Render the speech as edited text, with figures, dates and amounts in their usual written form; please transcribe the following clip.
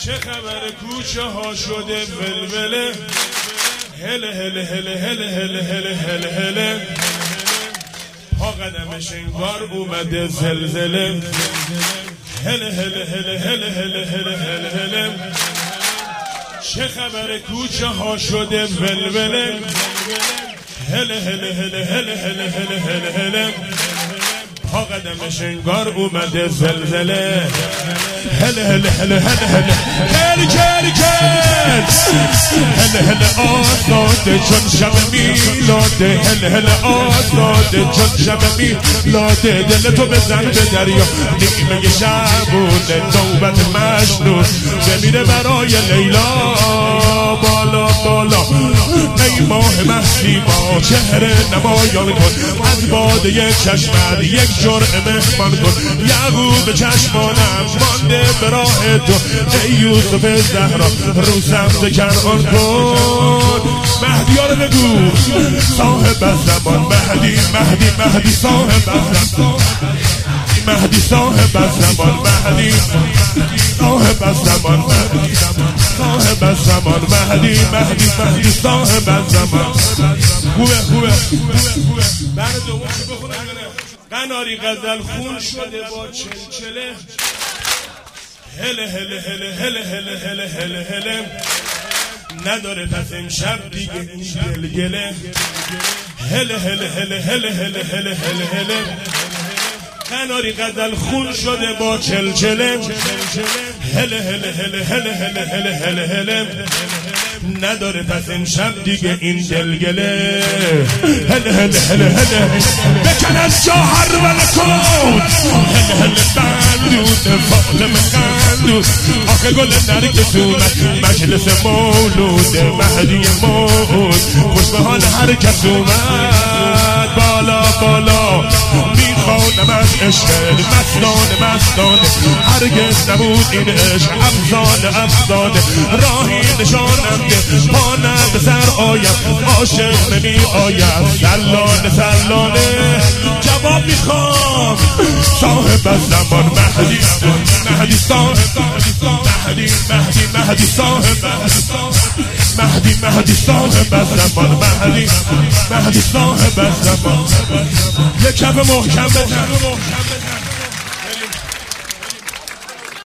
چه خبر کوچه ها شده ولوله، هله هله هله هله هله هله هله هله، پا قدمش انگار اومده زلزله، هله هله هله هله هله هله هله هله، چه خبر کوچه ها شده ولوله، هله هله هله هله هله هله هله هله، پا قدمش انگار اومده زلزله، هله هله هله هله هله هله کل کل، هله هله آزاده چون شب میلاده، هله هله آزاده چون شب میلاده، دل تو بزن به دریا نیمه شبونه، نوبت مجنون بمیره برای لیلا، بالا بالا ای ماه مستی با چهره نمایان کن، از باده چشمت یک جرعه مهمان کن، یعقوب چشمانم مانده به راه تو، ای یوسف زهرا رو سمت کنعان کن، مهدی ها رو بگو صاحب الزمان، مهدی مهدی مهدی صاحب الزمان، مهدی صاحب الزمان، مهدی صاحب الزمان، مهدی صاحب الزمان، مهدی مهدی مهدی صاحب الزمان. خوبه خوبه بعد دومش بخونم. قناری غزل خون شده با چلچله، هله هله هله هله هله هله هله هله، نداره پس امشب دیگه این گلگله، هله هله هله هله هله هله هله هله، قناری غزل خون شده با چلچله، هله هله هله هله هله هله هله هله، نداره پس امشب دیگه این دلگله، هله هله هله هله بکن از جا هر ملکوت، هله هله بندود فاطم قندود، آخه گل نرگس اومد مجلس مولود، مهدی موعود خوش به حال هر کس اومد، بالا بالا میخوانم از عشق مستانه مستانه، هرگز نبود این عشق افزانه افزانه، راهی نشانم ده پانم به سر آیم، عاشق نمی آیم سلانه سلانه، جواب میخوام صاحب الزمان، مهدی مهدی صاحب مهدی مهدی مهدی صاحب مهدی مهدی صاحب الزمان، مهدی مهدی صاحب الزمان، یک کف محکم بزن.